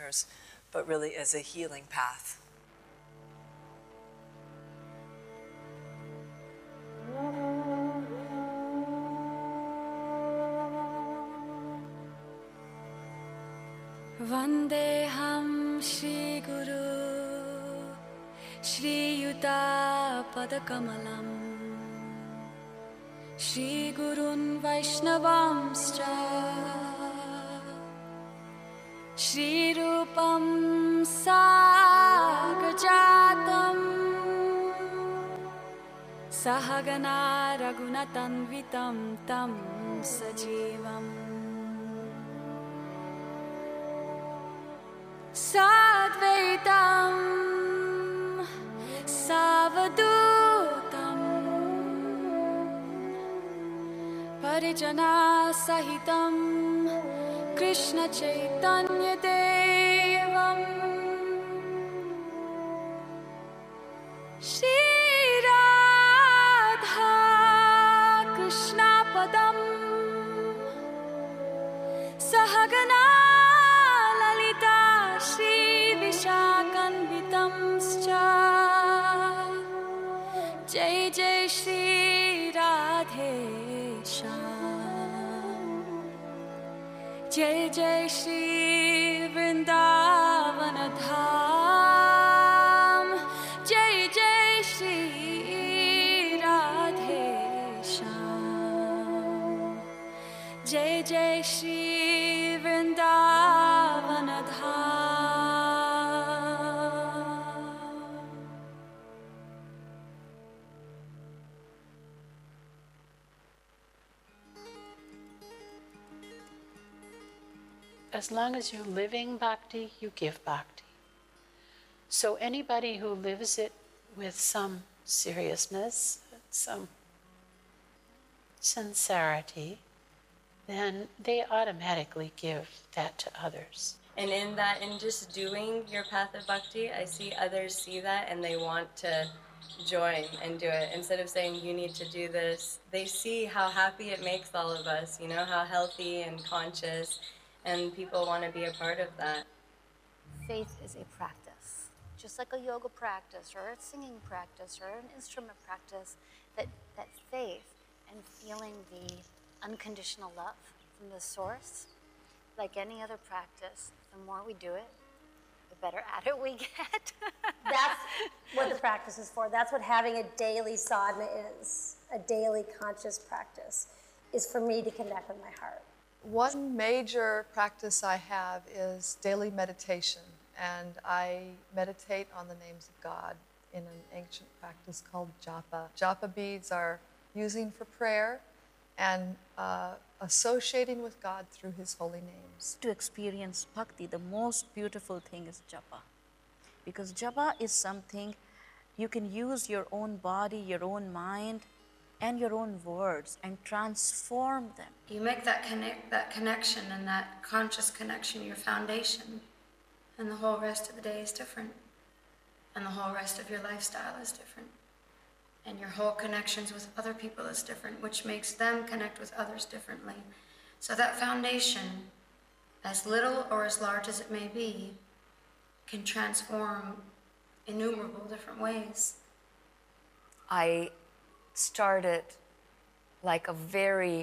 listeners, but really as a healing path. Vandeham Shri Guru Shri Yuta Padakamalam Shri Gurun Vaishnavamscha Shri Rupam Sagajatam Sahagana Raghunatanvitam Tam Sajivam Sadvaitam Savadutam Parijana Sahitam Krishna Chaitanya Devam Shri Radha Krishna Padam Sahagana Shakanvitamscha Jai Jai Shri Radhe Shyam Jai Jai Shri Vrindavana Dham Jai Jai Shri Radhe Shyam Jai Jai Shri Vrindavana Dham. As long as you're living bhakti, you give bhakti. So anybody who lives it with some seriousness, some sincerity, then they automatically give that to others. And in just doing your path of bhakti, I see others see that and they want to join and do it. Instead of saying, you need to do this, they see how happy it makes all of us, how healthy and conscious, and people want to be a part of that. Faith is a practice, just like a yoga practice or a singing practice or an instrument practice, that faith and feeling the unconditional love from the source, like any other practice, the more we do it, the better at it we get. That's what the practice is for. That's what having a daily sadhana is, a daily conscious practice, is for me to connect with my heart. One major practice I have is daily meditation, and I meditate on the names of God in an ancient practice called japa. Japa beads are using for prayer and associating with God through His holy names. To experience bhakti, the most beautiful thing is japa. Because japa is something you can use your own body, your own mind, and your own words and transform them. You make that connection and that conscious connection your foundation, and the whole rest of the day is different, and the whole rest of your lifestyle is different, and your whole connections with other people is different, which makes them connect with others differently. So that foundation, as little or as large as it may be, can transform innumerable different ways. I started like a very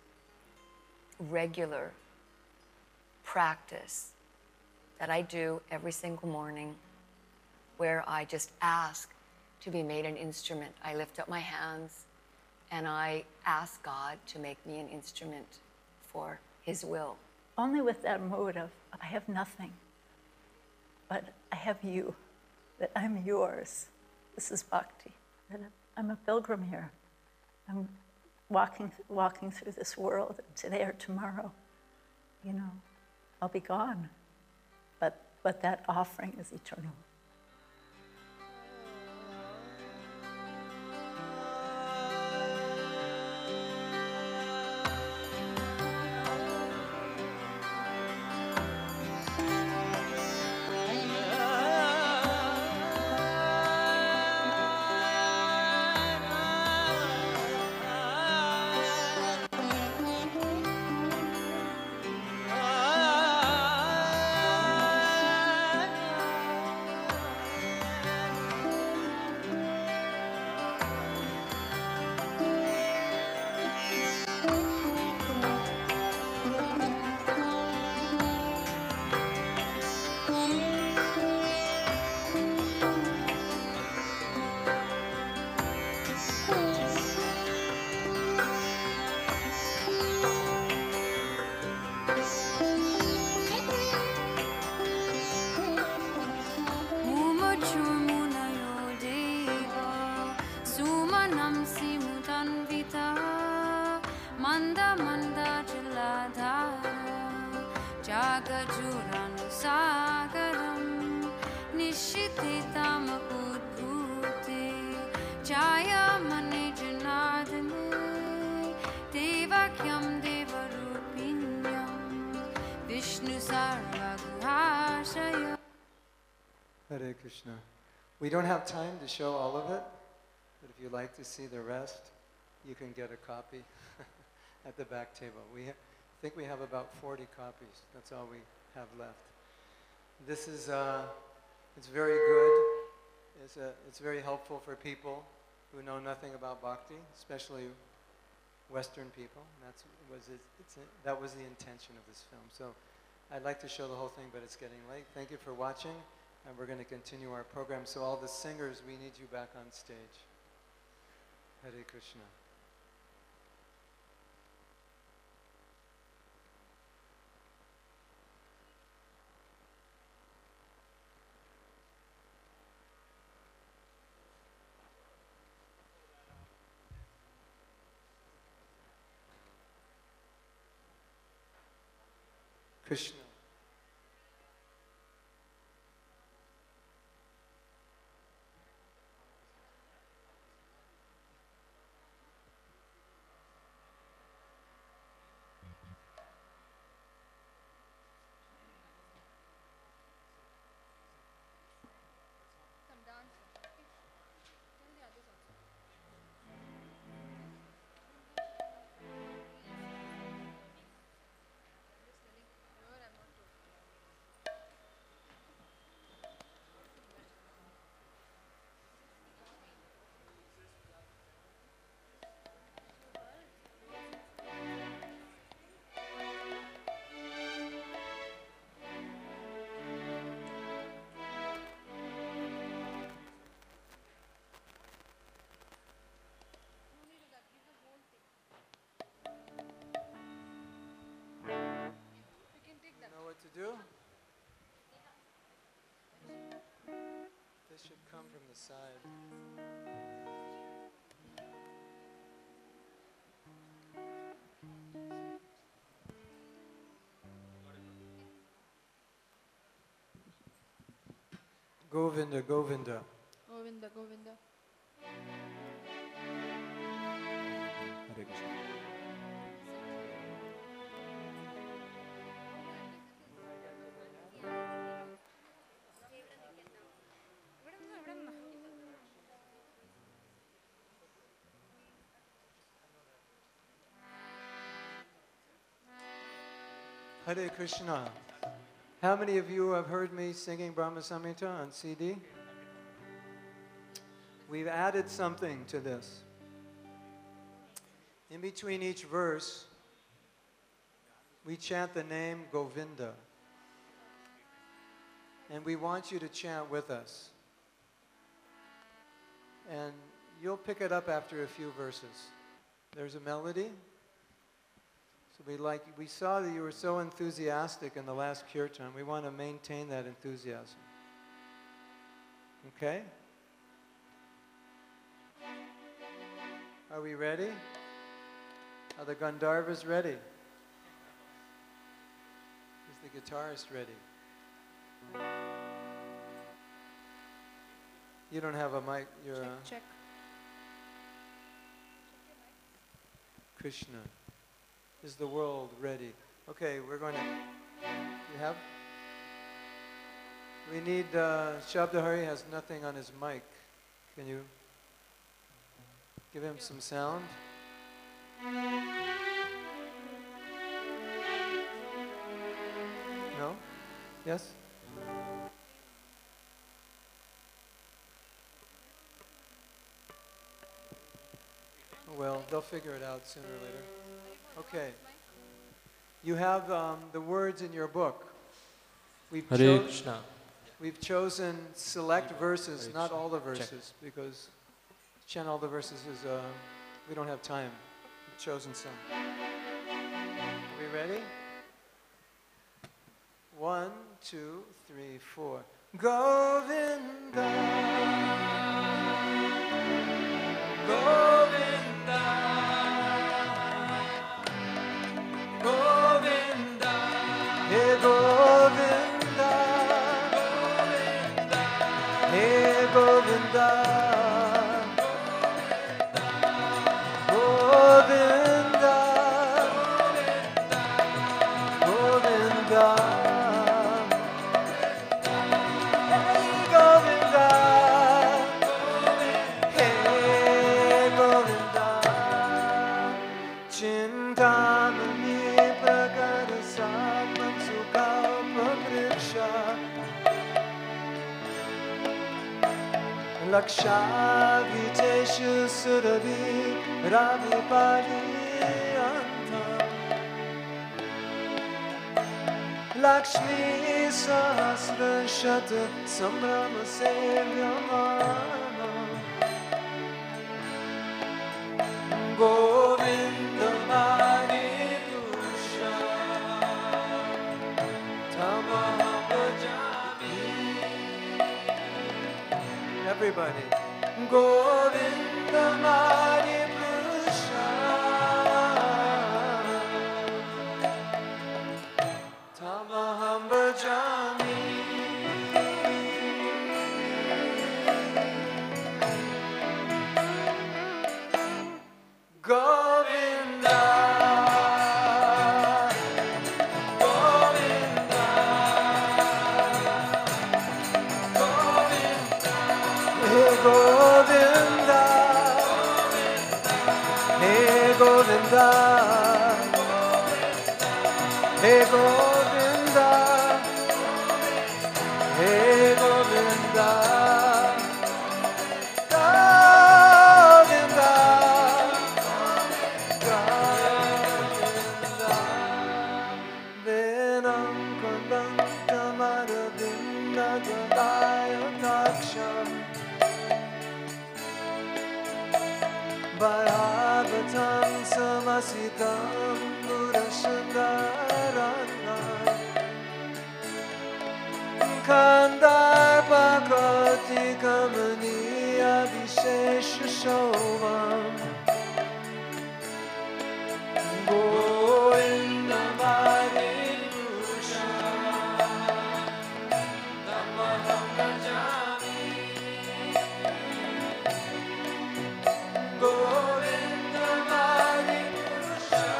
regular practice that I do every single morning, where I just ask to be made an instrument. I lift up my hands and I ask God to make me an instrument for His will. Only with that mode of, I have nothing, but I have you, that I'm yours. This is bhakti. That I'm a pilgrim here. I'm walking through this world. Today or tomorrow, I'll be gone. But that offering is eternal. Hare Krishna. We don't have time to show all of it, but if you'd like to see the rest, you can get a copy at the back table. I think we have about 40 copies. That's all we have left. This is, it's very good. It's very helpful for people who know nothing about bhakti, especially Western people. That was the intention of this film. So I'd like to show the whole thing, but it's getting late. Thank you for watching, and we're going to continue our program. So all the singers, we need you back on stage. Hare Krishna. Krishna. To do? This should come from the side. Govinda, Govinda. Govinda, Govinda. Hare Krishna. Hare Krishna. How many of you have heard me singing Brahma Samhita on CD? We've added something to this. In between each verse, we chant the name Govinda. And we want you to chant with us. And you'll pick it up after a few verses. There's a melody. So we saw that you were so enthusiastic in the last kirtan. We want to maintain that enthusiasm. Okay? Are we ready? Are the Gandharvas ready? Is the guitarist ready? You don't have a mic. You're Check. Krishna. Is the world ready? Okay, we're going to... You have? We need... Shabdahari has nothing on his mic. Can you give him some sound? No? Yes? Well, they'll figure it out sooner or later. Okay. You have the words in your book. Hare Krishna. We've chosen select verses, not all the verses, because to chant all the verses is, we don't have time. We've chosen some. Are we ready? 1, 2, 3, 4. Govinda. Govinda. Govinda. Hey Govinda. Govinda. Hey Govinda. Govinda. Govinda. Purusha Lakshadviteshu Surabhi Ravi Pariyanta Lakshmi Sahasra Shat Samrama Sevyamana Govinda Mani Purusha Tamaham Bhajami. Everybody. Govinda Mani Purusha Tamaham Bhajami. Govinda, Govinda, Govinda, Hey Govinda, Hey Govinda, Hey Govinda, Hey Govinda. Bhagavatam samasitam murashandarana Kandar bhagavati kamaniya vishesha shovam Govinda Mani Purusha Tamaham Bhajami Govinda Mani Purusha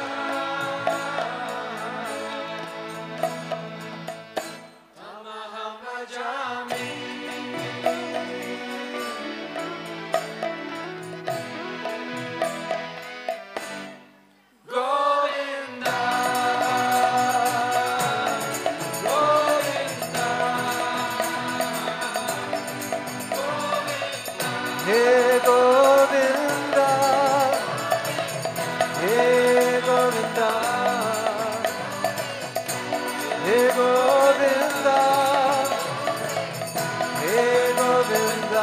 Tamaham Bhajami. Govinda, Govinda, Govinda, Hey Govinda, Hey Govinda, Hey Govinda, Hey Govinda,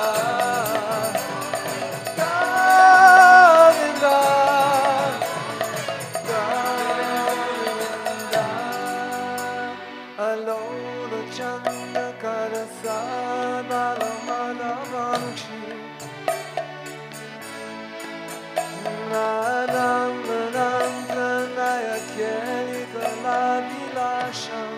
Govinda, Govinda, Alola Chanda Karasa Balamala Vanchi Radam Radam Pranaya Keli Kalabilasham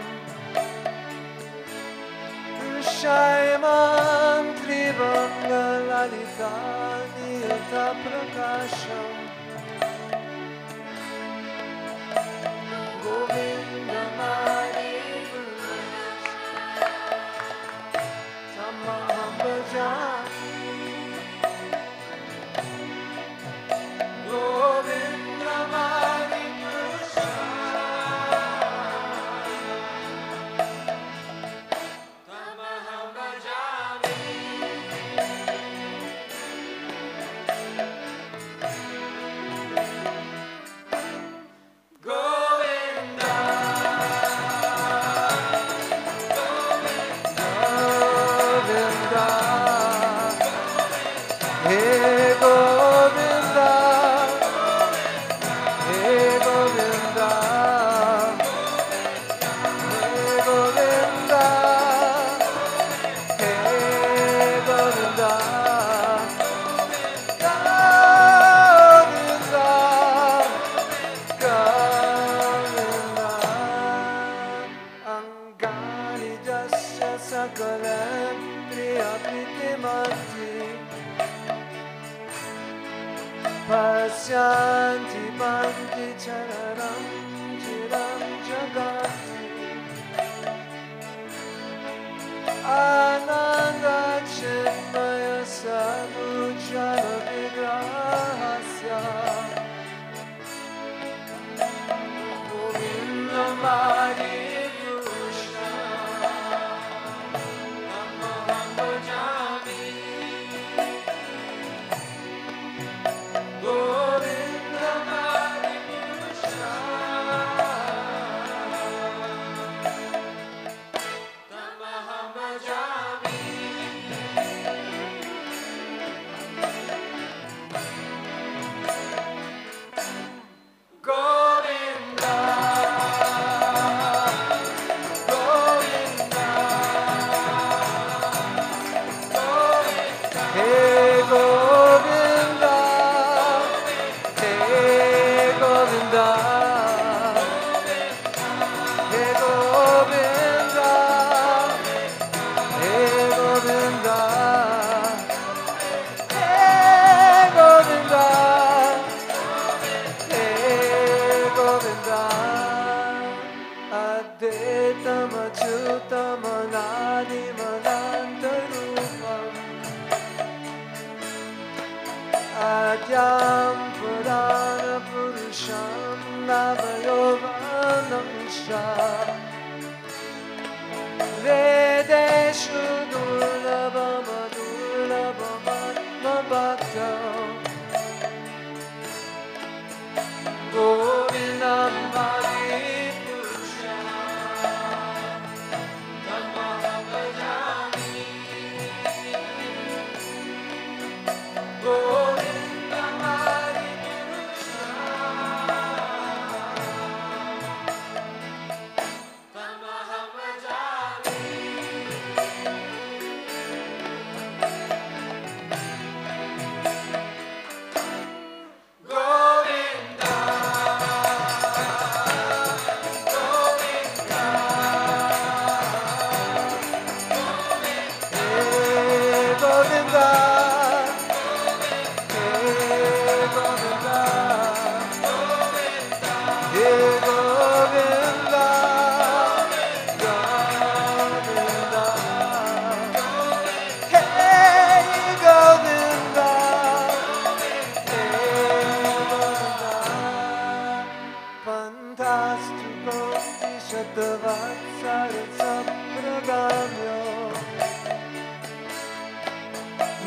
Shaiman Trivanga Lalita Niyata Prakasham Govinda Mani Purusha Tamaham Bhajami Govinda Mani Purusha Tamaham Bhajami. Govinda, Govinda, Hey Govinda, Hey Govinda, Hey Govinda, Hey Govinda, Govinda, Angani Jasya Sakalam Priyapitimanti Pasyanti Panti Chararam Chiram Jagati Ananda Chinmaya Sadhuchara Vigrahasya Govinda Mani Purusha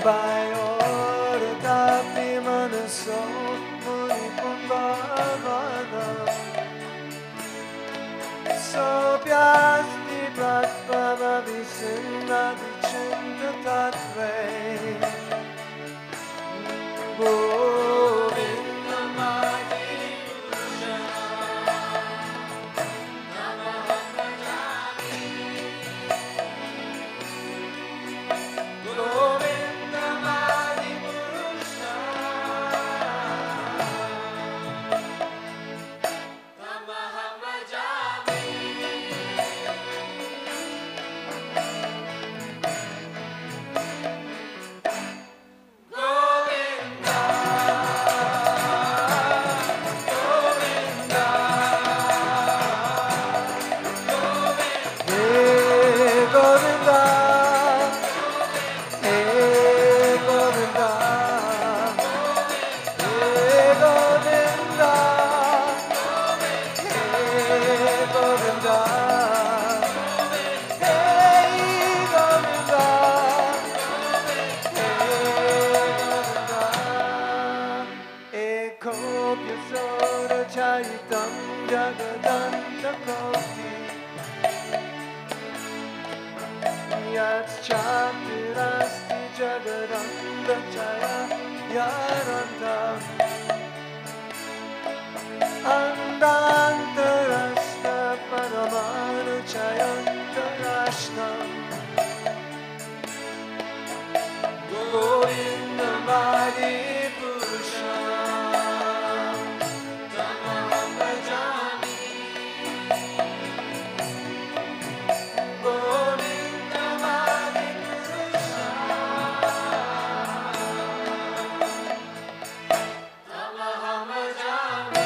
Bayor tapi manaso muni pumbavana Sopyasti pratpava visinna vichinda tatve Govindamadi Purusha Namaham bhajami Govindamadi Purusha Namaham bhajami Chaitam Jagadanta Koti Yat Chatirasti Jagadanta Chaya Yaranta Andantarashna Paramanu Chayantarashnam Govindamadi Purusha Tamaham bhajami Govindamadi Purusha Tamaham bhajami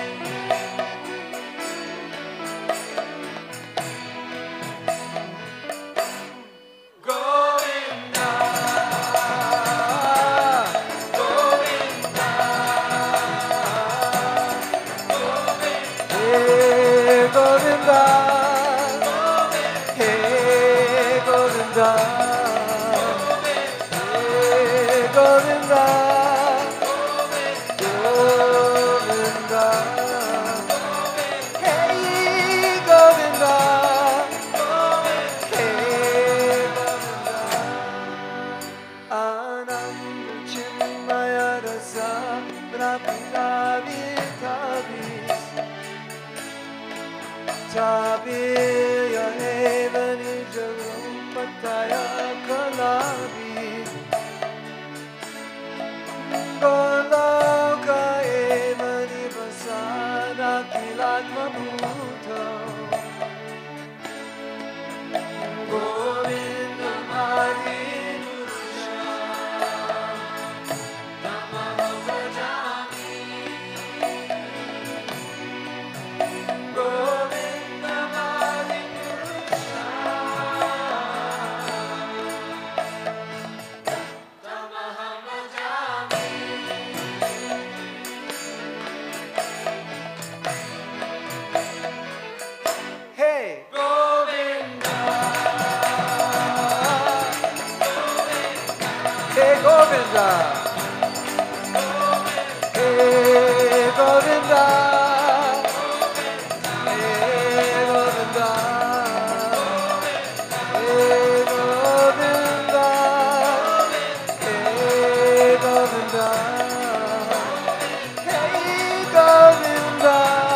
Govinda Tabiya evani jagam pataya kalabi Goloka evani vasana kilatma bhuta Govindamadi Purusha Tamaham bhajami Govindamadi Purusha Tamaham bhajami Hey Govinda Hey Govinda Hey Govinda Hey Govinda Hey Govinda Hey Govinda Hey Govinda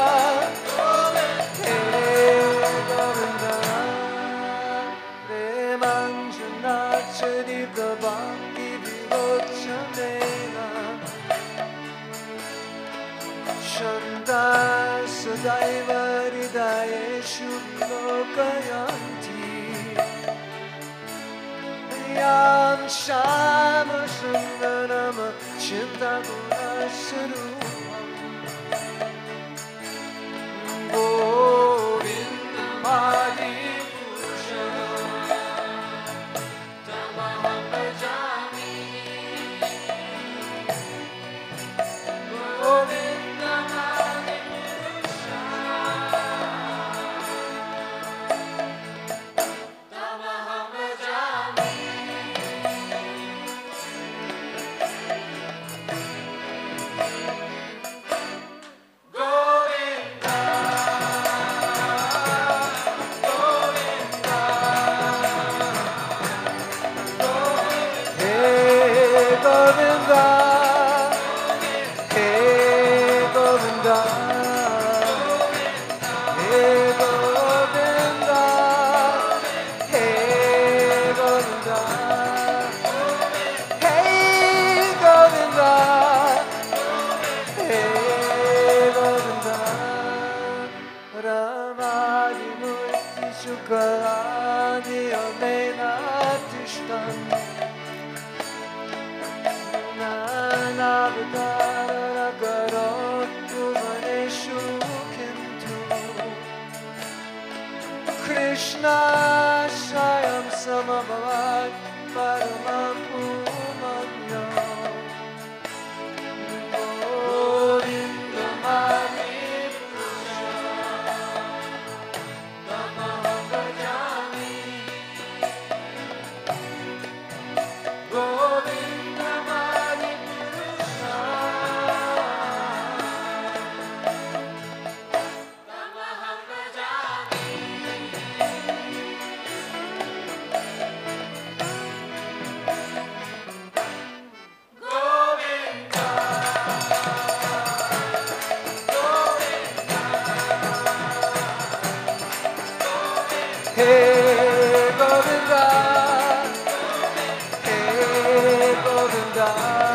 Premanjanachari Bhakti Vivochanena Shanta Sadaiva Hridayeshu Lokayanti Yam Shama Sundaram Chintaguna Sarupam Govindamadi Purusha Tamaham bhajami Govindamadi Purusha Tamaham bhajami Govinda, Hey Govinda, Hey Govinda, Hey Govinda, Hey Govinda, Hey Govinda, Ramadi Murti Shukrani Amena Tishtan, Nanavadara Garotu Maneshu Kintu, Krishna Shayam Samabhavat Paramam Pumanyam, Govinda Mani Purusha, Tamaham Bhajami, Govinda Mani Purusha, Tamaham Bhajami. Hey Govinda, Hey Govinda,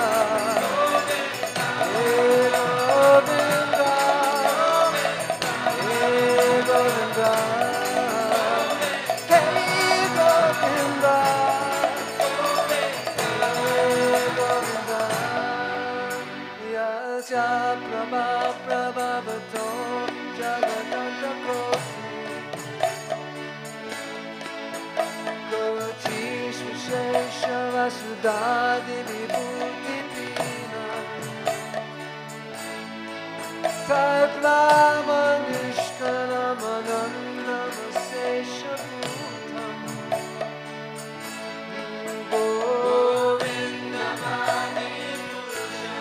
Hey Govinda, Hey Govinda, Hey Govinda, Hey Govinda, Yasya Prabha Prabhavato Jagannath Koti. Shesha Vasudadi Vibhuti Pina Taklama Nishkalamananda Vasesha Bhutam Govinda Mani Purusha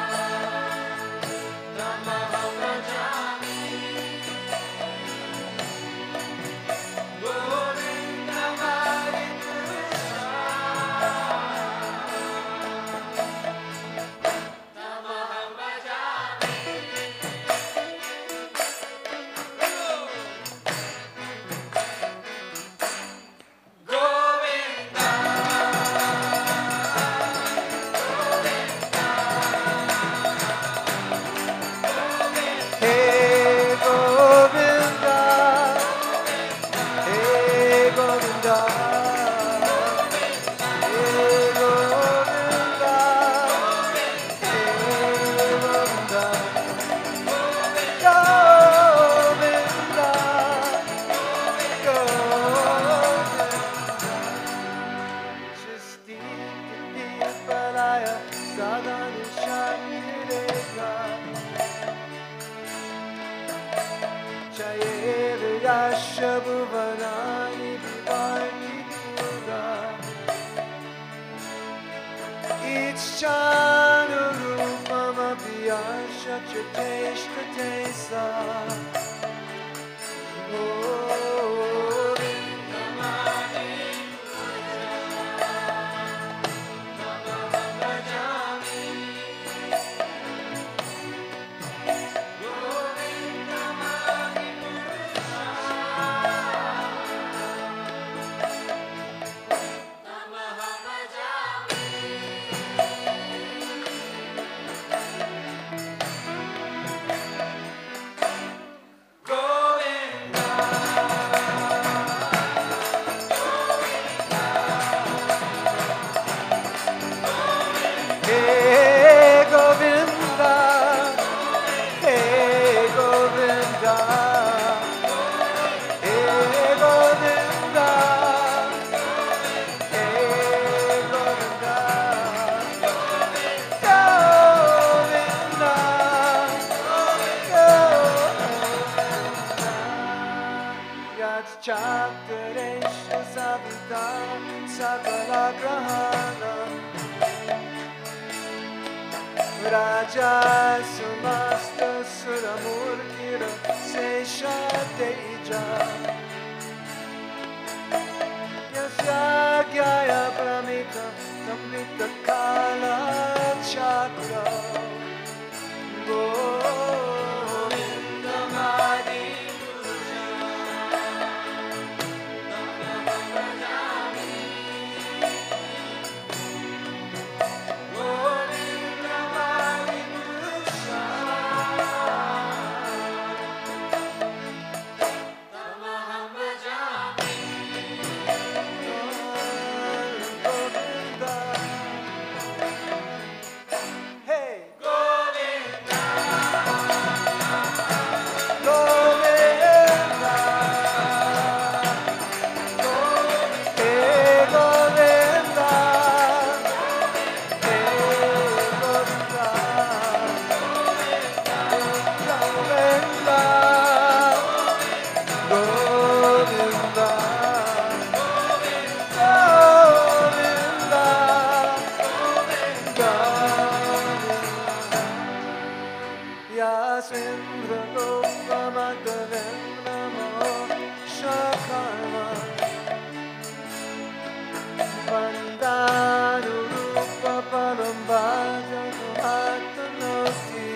Tamaham Bhajami Govinda Mani Hey Govinda, Hey Govinda, Hey Govinda, Hey Govinda, Govinda, Govinda. Shastiti Palaya Sadhana Shakireka Chayev Yashabhuvanani Vivani Durga Ichchanu Rupam Abhyasha Chateshta Tesa Govinda Mani Namah Bhajami Govinda Mani Namah Bhajami. Hey Govinda, Hey Govinda, Hey Govinda, Hey Govinda, Govinda, Govinda, Yat Chakresha Savita Sakala Grahanam Raja Sumasta Suramurtira Sesha Teja Yasya Gyaya Pramita Samrita Kala Vandana Rupa Parambhaja Matanoti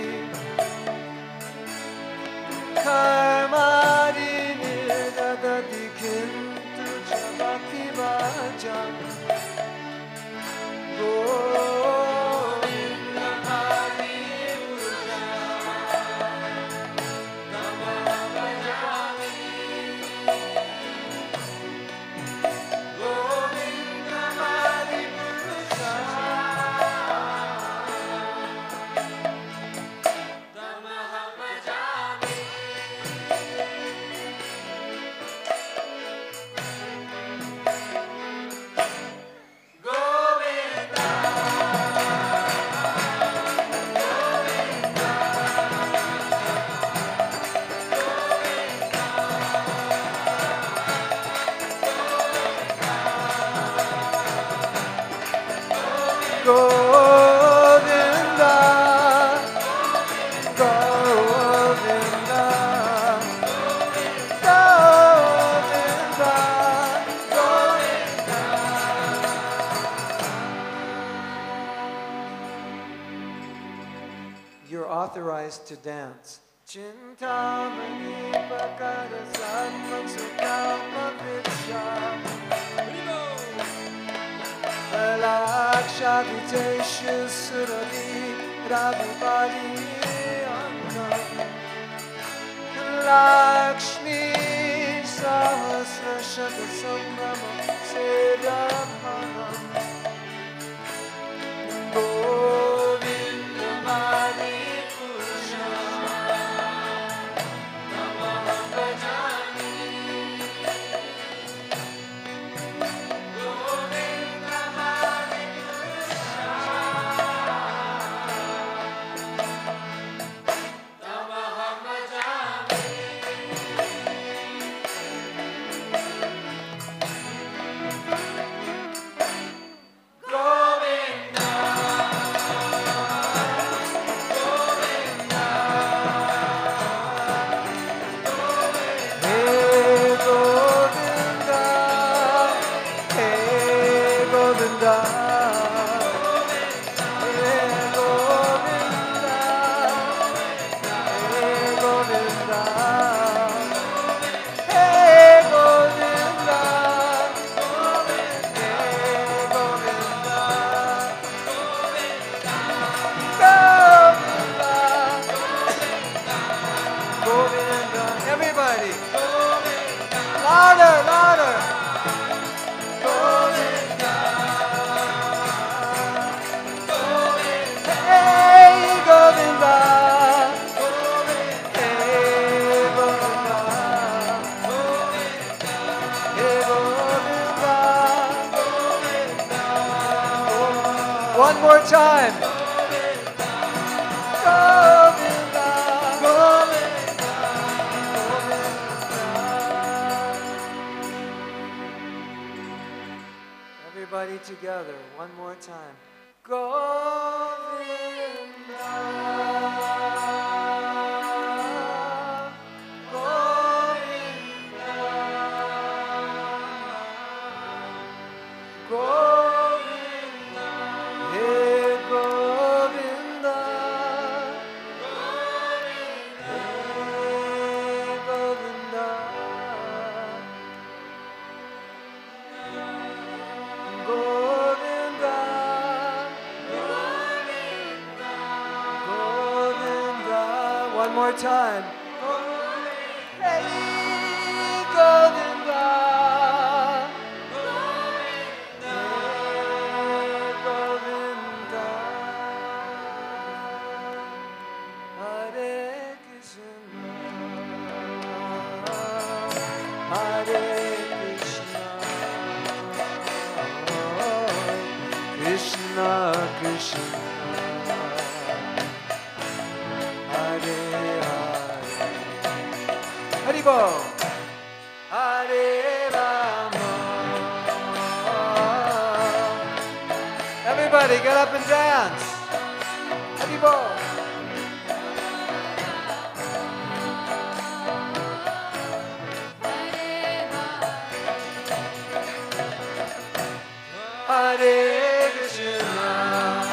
Karmadi Nirdadadi Kintu Chabaki Vajan Govinda Hari Puja Namah Bhajami Govinda Hari Puja Namah Bhajami Govinda, Govinda, Govinda, Govinda. You're authorized to dance. Chintamani Pakara Satman Sukalpa Viksha Lakshaditeshu Suradi Rabhupadi Annam Lakshmi Sahasra Shata Sambrama Sedapanam Govinda Mani Purusha Namah Bhajami Govinda Mani Purusha Namah Bhajami Govinda Hey Govinda, Hey Govinda, Hey Govinda, Hey Govinda, Hey Govinda, Hey Govinda, Govinda, Govinda, everybody. Louder, louder. Govinda. Hey, Govinda. Hey, Govinda. Hey, Govinda. One more time. Govinda. Govinda. Everybody together, one more time. Govinda, Govinda, Govinda, Hey Govinda, Hey Govinda. Govinda, Govinda, Govinda. One more time. Hey, Govinda, Govinda, Govinda. Hare Krishna, Hare Krishna. Krishna Krishna Hare Hare Haribo Hare Rama. Everybody get up and dance. Haribo. Hare Krishna.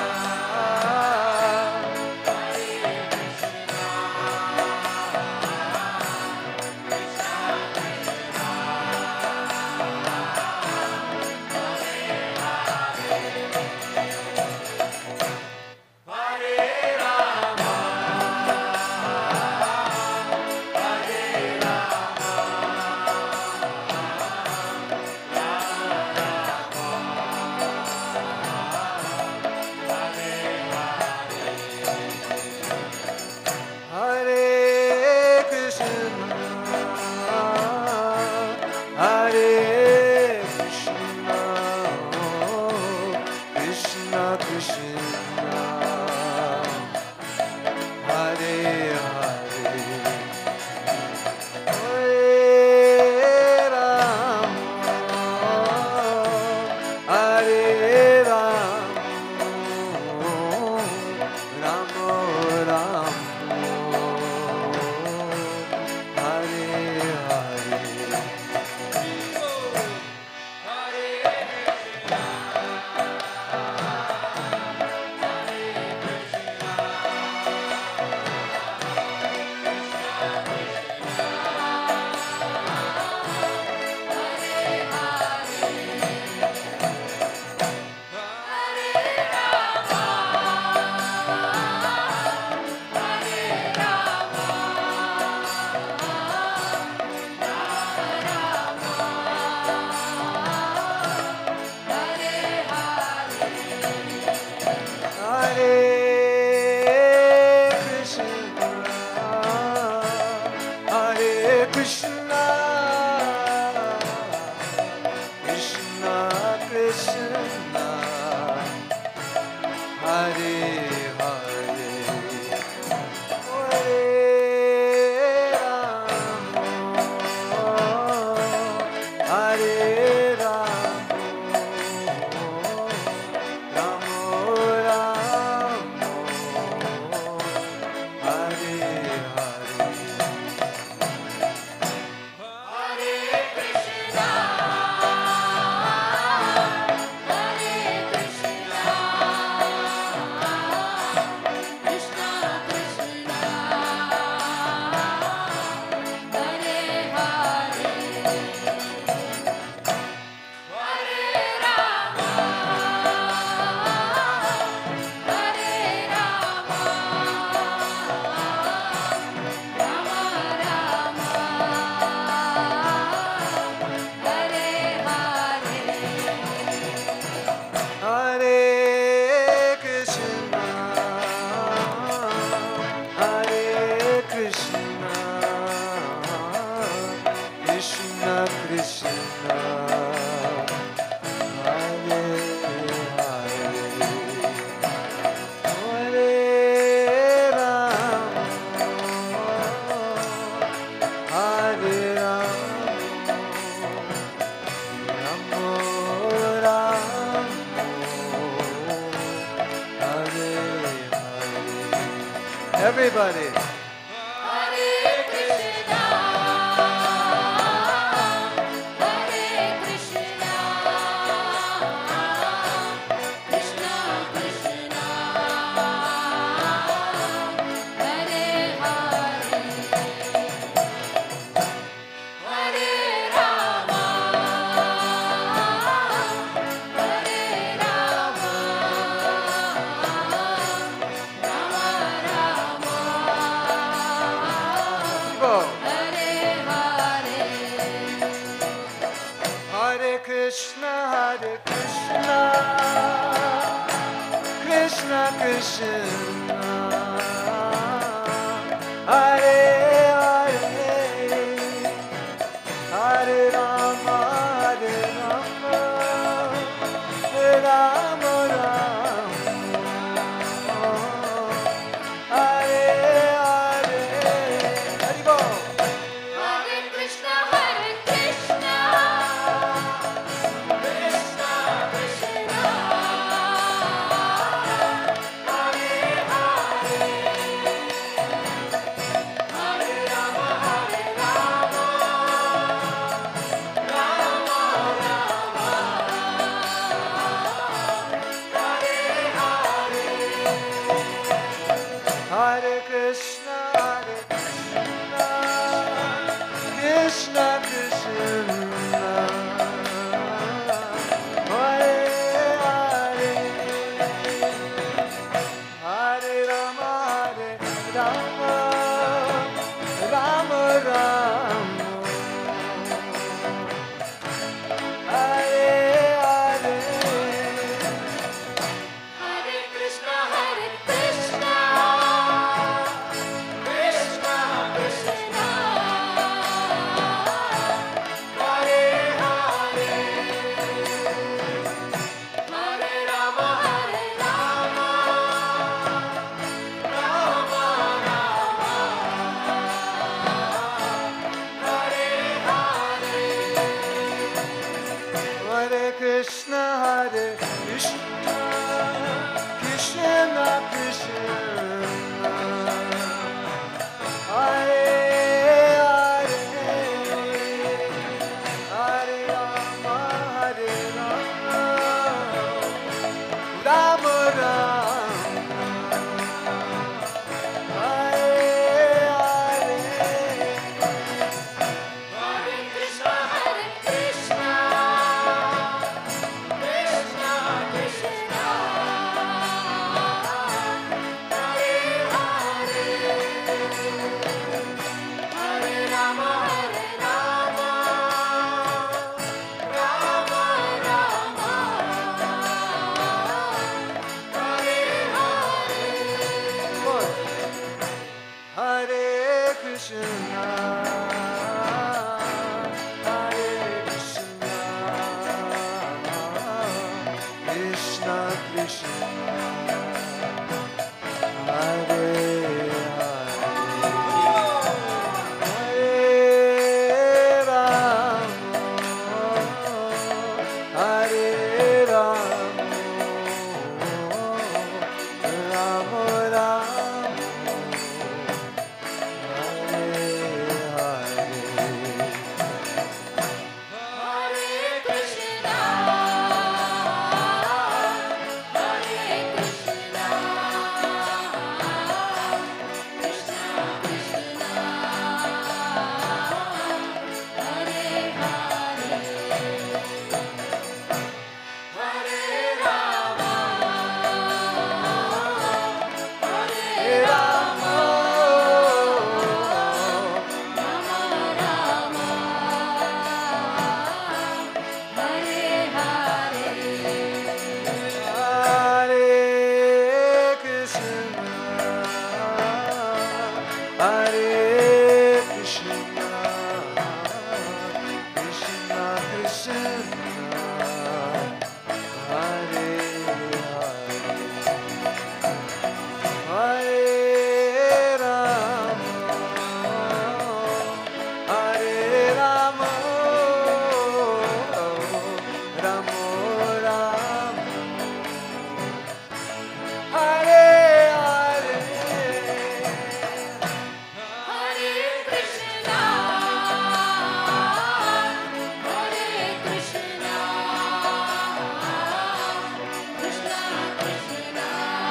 Hare Krishna, Hare Krishna, Krishna Krishna, Hare Hare, Hare Rama, Hare Rama, Rama Rama. Everybody. Hare Krishna, Hare Krishna, Krishna Krishna, Hare Hare, Hare Rama, Hare Rama, Hare Krishna, Hare Krishna, Krishna Krishna, Hare Hare, Hare Rama, Hare Rama, Rama Rama, Hare Hare, Hare Bol. Hare Krishna, Hare Krishna, Krishna Krishna, Hare Hare, Krishna, Hare Krishna, Krishna Krishna, Hare Hare, Hare Rama, Hare Rama, Rama Rama, Hare Hare. Hare Krishna, Hare Krishna, Krishna Krishna, Hare Hare, Hare Rama, Hare Rama, Rama Rama. Hare Krishna, Hare Krishna, Krishna Krishna, Hare Hare, Hare Rama, Hare Rama, Rama Rama. Hare Hare, Hare Krishna, Hare Krishna, Krishna Krishna,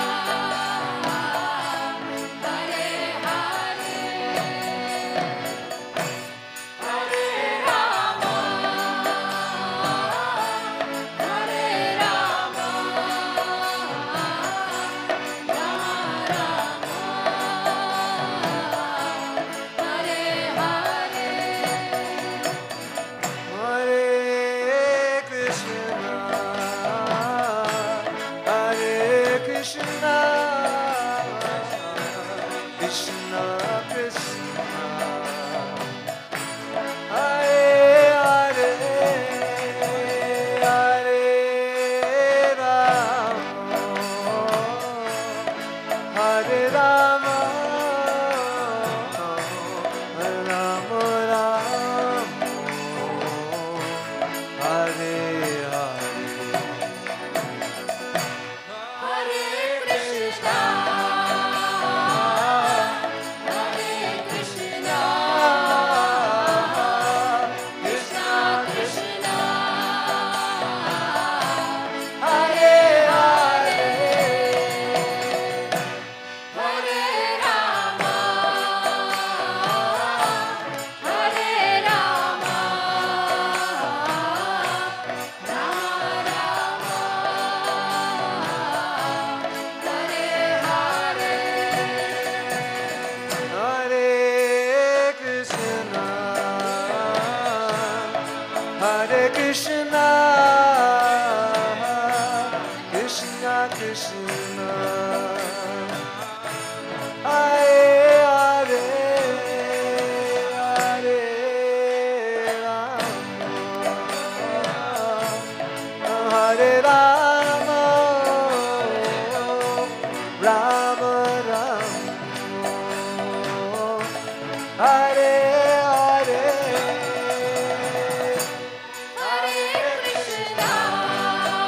Hare Hare, Hare Rama, Hare Rama. Hare Krishna, Hare Krishna, Krishna Krishna, Hare Hare, Hare Rama, Hare Rama, Rama Rama, Hare Hare, Hare Krishna, Hare Krishna, Krishna Krishna, Hare Hare, Hare Rama, Hare Rama, Hare Krishna, Hare Krishna, Krishna Krishna, Hare Hare, Hare Rama, Hare Rama, Rama Rama, Hare Hare, Hare Krishna,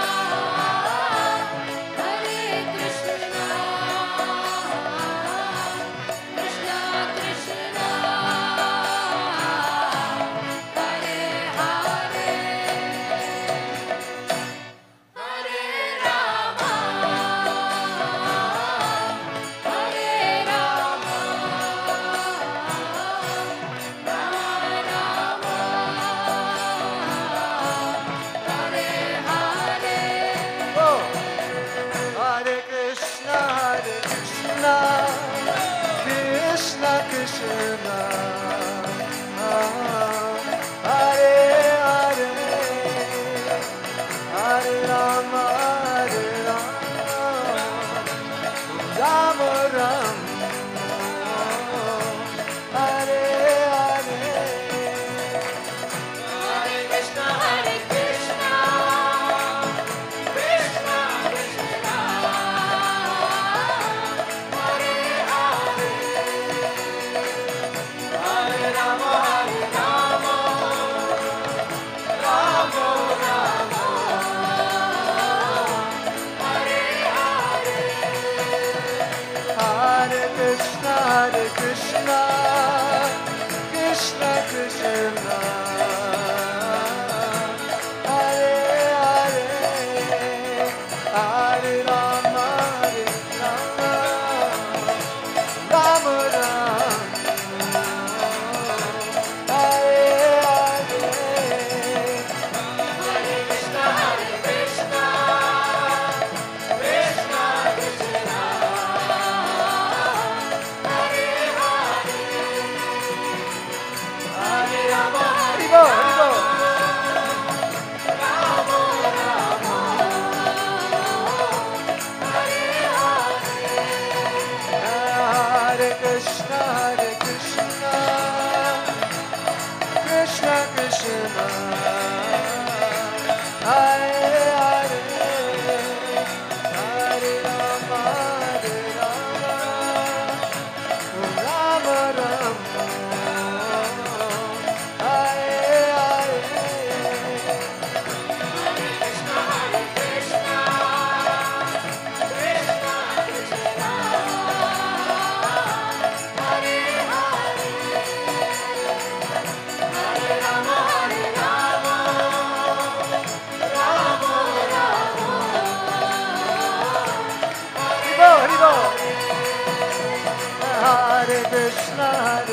Krishna,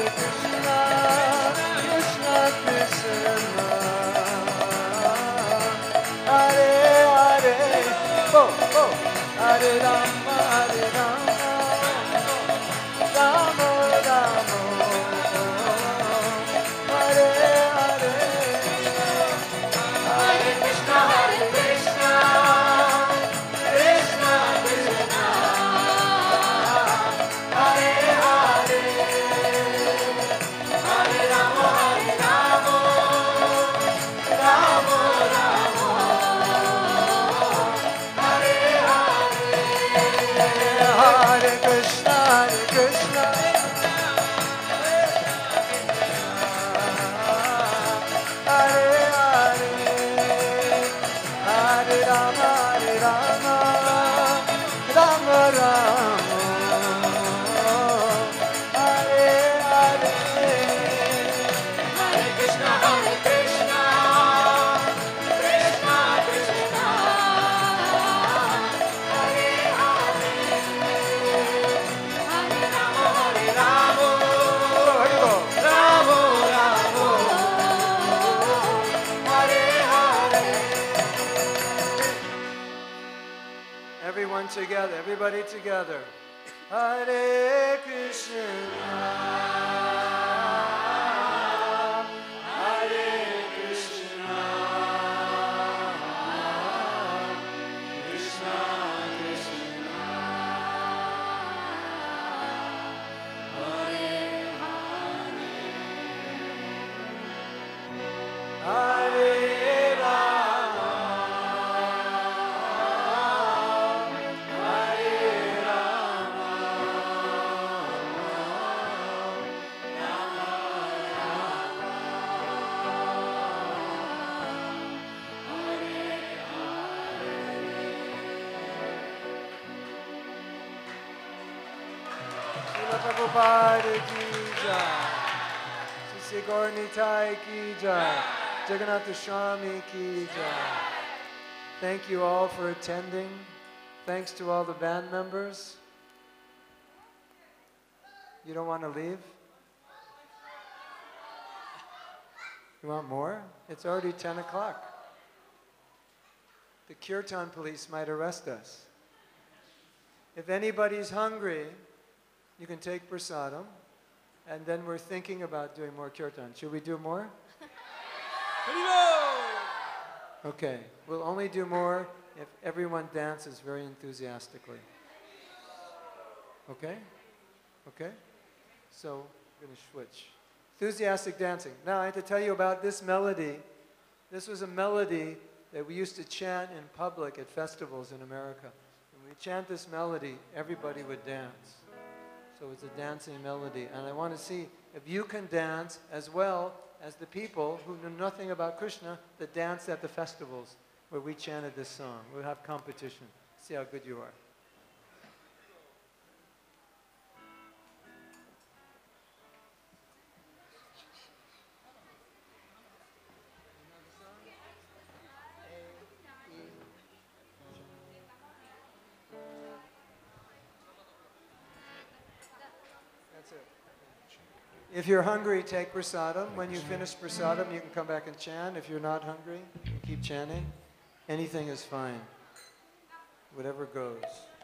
Krishna Krishna, Hare Hare, Hare Rama, Rama Rama, Hare Hare, Hare Krishna, Krishna Krishna, Hare Hare, Hare Rama, Rama Rama, Hare Hare, Hare Krishna, Krishna Hare Hare, Hare Rama, Rama Rama, Hare Hare, Hare Krishna, Krishna Krishna, Hare Hare, Hare Rama, Rama Rama, Hare Hare. Everyone together, everybody together. Hare Krishna, Hare Krishna, Krishna Krishna, Hare Hare, Hare Rama, Hare Rama, Srila Prabhupada ki jai, Sri Gaur Nitai ki jai, Jagannatha Swami ki jai. Thank you all for attending. Thanks to all the band members. You don't want to leave? You want more? It's already 10 o'clock. The Kirtan police might arrest us. If anybody's hungry, you can take prasadam, and then we're thinking about doing more kirtan. Should we do more? Okay, we'll only do more if everyone dances very enthusiastically. Okay? Okay? So, we're going to switch. Enthusiastic dancing. Now, I have to tell you about this melody. This was a melody that we used to chant in public at festivals in America. When we chant this melody, everybody would dance. So it's a dancing melody. And I want to see if you can dance as well as the people who knew nothing about Krishna that danced at the festivals where we chanted this song. We'll have competition. See how good you are. That's it. If you're hungry, take prasadam. When you finish prasadam, you can come back and chant. If you're not hungry, you keep chanting. Anything is fine. Whatever goes.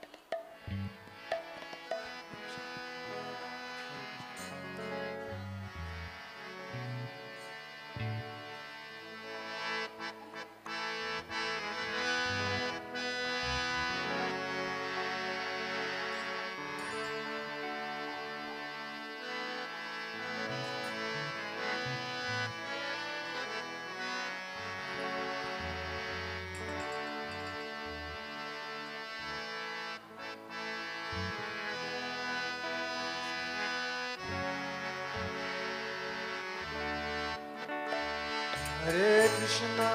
Hare Krishna,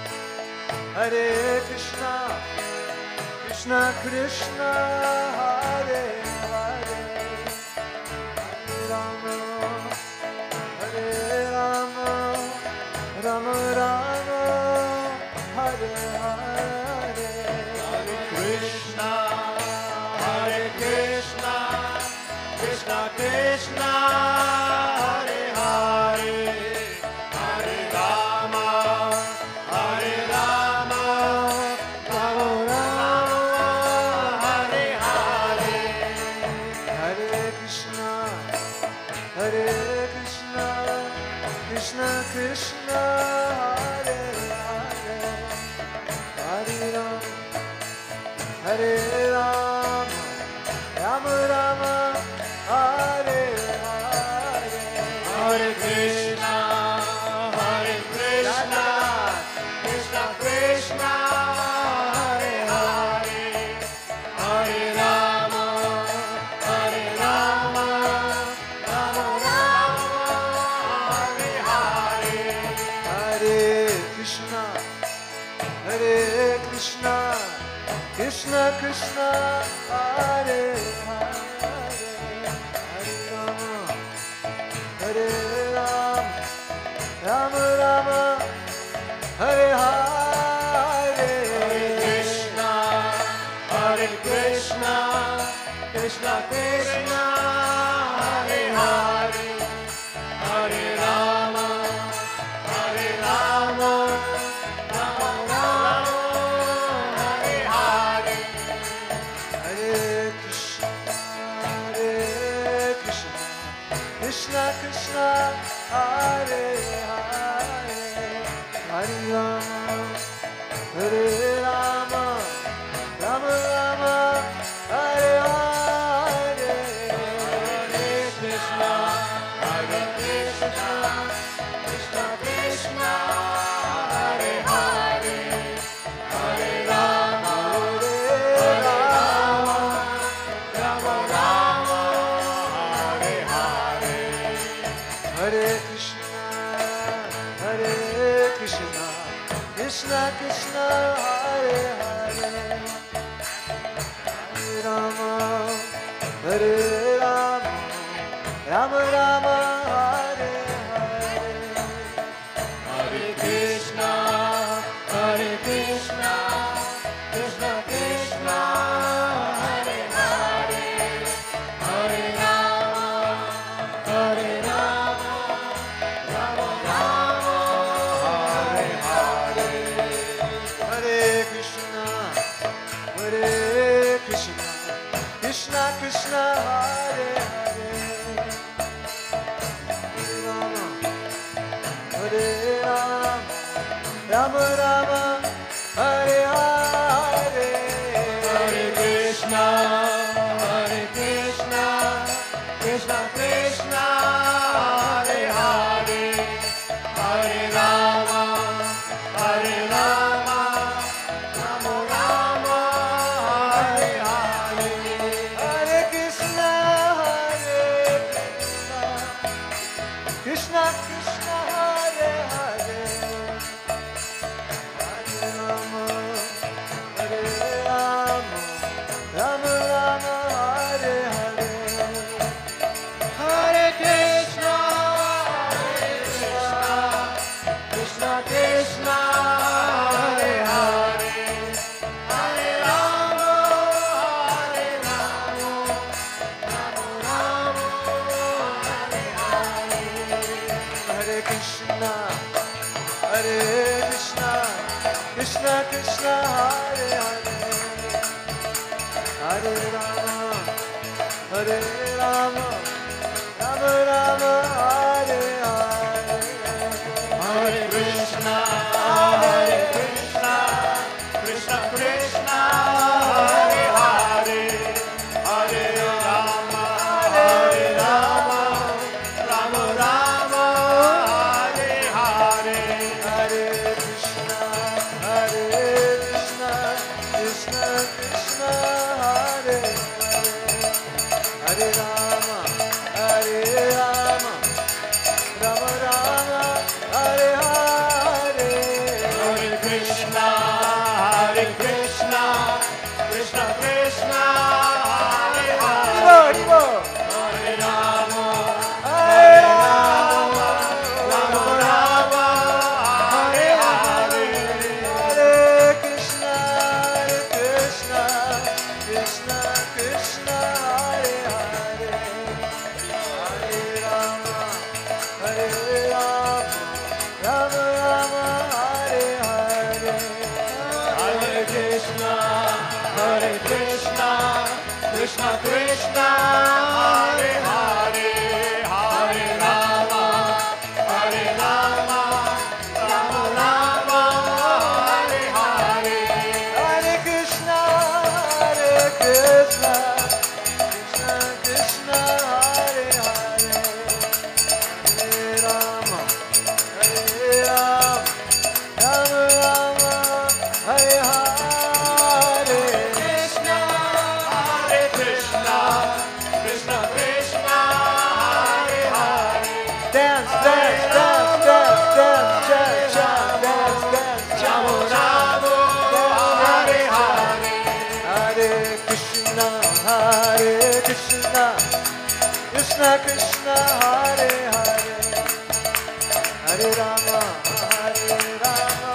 Hare Krishna, Krishna Krishna, Hare Hare, Hare Rama, Hare Rama, Rama Rama, Hare Hare, Hare Krishna, Krishna Krishna. Krishna, Hare Hare, Hare Rama, Hare Rama, Rama Rama, Hare Hare. Hare Krishna, Krishna Krishna, Hare Hare, Hare Rama, Hare Rama, Rama Rama, Hare Hare. Hare Krishna, Krishna Krishna, Hare Hare, Hare Rama, Rama Rama, Hare Hare. Hare Krishna, Krishna Krishna, Hare Hare, Hare Rama, Hare Rama, Rama Rama, Hare Hare. Hare Krishna, Krishna Krishna, Hare Hare, Hare Rama, Rama Rama, Hare Hare. Hare Krishna, Krishna Krishna, Hare Hare, Hare Rama, Hare Rama, Rama Rama, Hare Hare. Hare Krishna, Krishna Krishna, Hare Hare, Hare Rama, Rama Rama, Hare Hare. Hare Krishna, Krishna Krishna, Hare Hare, Hare Rama, Hare Rama, Rama Rama, Hare Hare. Hare Krishna, Krishna Krishna, Hare Hare, Hare Rama, Rama Rama, Hare Hare. Hare Krishna, Krishna Krishna, Hare Hare, Hare Rama, Hare Rama, Rama Rama, Hare Hare. Hare Krishna, Krishna Krishna, Hare Hare, Hare Rama, Rama Rama, Hare Hare. Hare Krishna, Krishna Krishna, Hare Hare, Hare Rama, Rama Rama, Hare Hare. Hare Krishna, Krishna Krishna, Hare Hare, Hare Rama, Rama Rama, Hare Hare. Hare Krishna, Krishna Krishna, Hare Hare, Hare Rama, Rama Rama, Hare Hare. Hare Krishna, Krishna Krishna, Hare Hare, Hare Rama, Rama Rama, Hare Hare. Hare Krishna, Krishna Krishna, Hare Hare, Hare Rama, Rama Rama, Hare Hare. Hare Krishna, Krishna Krishna, Hare Hare, Hare Rama, Rama Rama, Hare Hare. Hare Krishna, Krishna Krishna, Hare Hare, Krishna, Krishna Krishna, Hare Hare, Hare Rama, Hare Rama, Rama Rama, Hare Hare. Hare Krishna, Hare Krishna, Krishna Krishna, Hare Hare, Hare Rama, Hare Rama, Rama Rama, Hare Hare. Krishna, Hare Krishna, Krishna Krishna, Hare Hare. Dance, dance, dance, dance, dance, dance, dance, dance, Ramo Ramo, Hare Hare. Hare Krishna, Hare Krishna, Krishna Krishna, Hare Hare, Hare Rama, Hare Rama,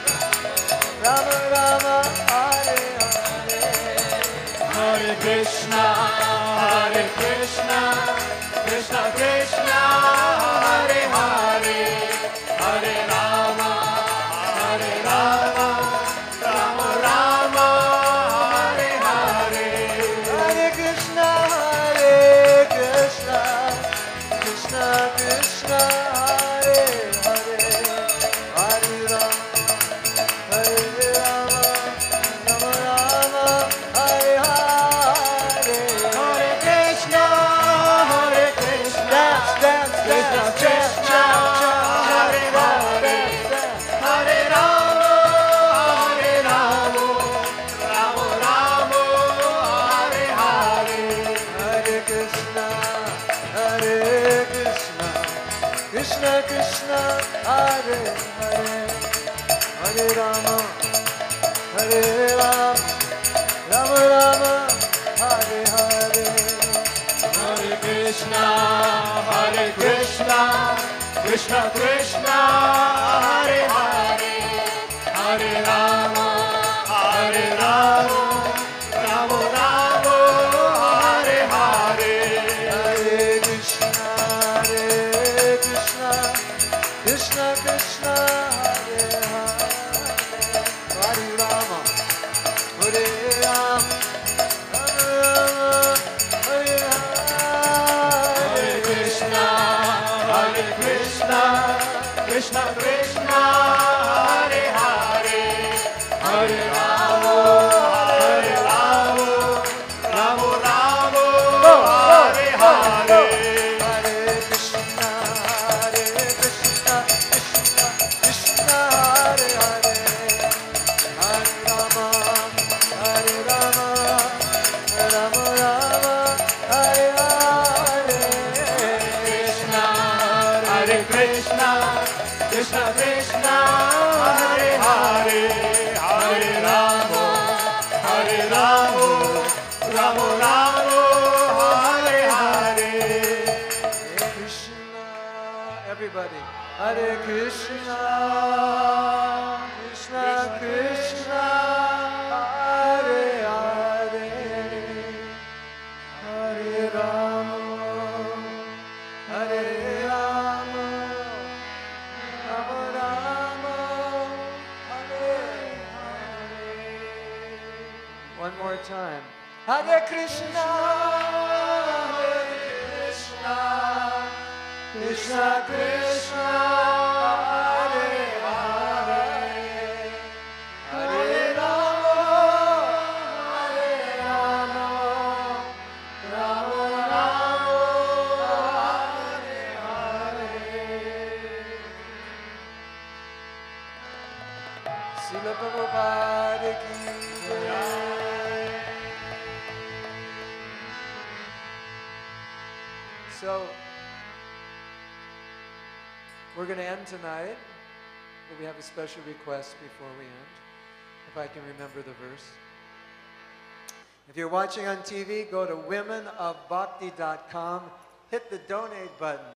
Rama Rama, Hare Hare. Hare Krishna, Hare Krishna, Krishna Krishna, Hare Hare, Hare Rama, Hare Rama, Rama Rama, Hare Hare. Hare Krishna, Hare Krishna, Krishna Krishna, Hare Hare, Hare Rama, Hare Rama, Rama Rama, Hare Hare. Hare Krishna, Hare Krishna, Dance, dance, Krishna dance, Krishna, Hare Hare, Hare Rama, Hare Rama, Rama Rama, Hare Hare. Hare Krishna, Hare Krishna, Krishna Krishna, Hare Hare, Hare Rama, Hare Rama, Rama Rama, Hare Hare. Hare Krishna, Hare Krishna, Krishna Krishna, Hare Hare, Hare Rama, Hare Rama, Rama Rama, Hare Hare. Hare Krishna, Hare Krishna, Krishna Krishna, Hare Hare, Hare Rama, Hare Rama, Rama Rama, Hare Hare. Hare Krishna, Hare Krishna, Krishna Krishna, Hare Hare, Hare Rama, Hare Rama, Rama Rama, Hare Hare. Hare Krishna, Hare Krishna, Krishna Krishna, Hare Hare, Hare Rama, Hare Rama, Rama Rama, Hare Hare. Krishna, Hare Krishna, Krishna Krishna, Hare Hare, Hare Rama, Hare Rama, Rama Rama, Hare Hare. Hare Krishna, everybody. Hare Krishna, Krishna Krishna, Hare Hare, Hare Rama, Hare Rama, Rama Rama, Hare Hare. One more time. Hare Krishna, Hare Krishna, Krishna Krishna, Hare Hare, Hare Rama, Hare Rama, Rama Rama, Hare Hare. Srila Prabhupada ki jai. So, we're going to end tonight, but we have a special request before we end, if I can remember the verse. If you're watching on TV, go to womenofbhakti.com, hit the donate button.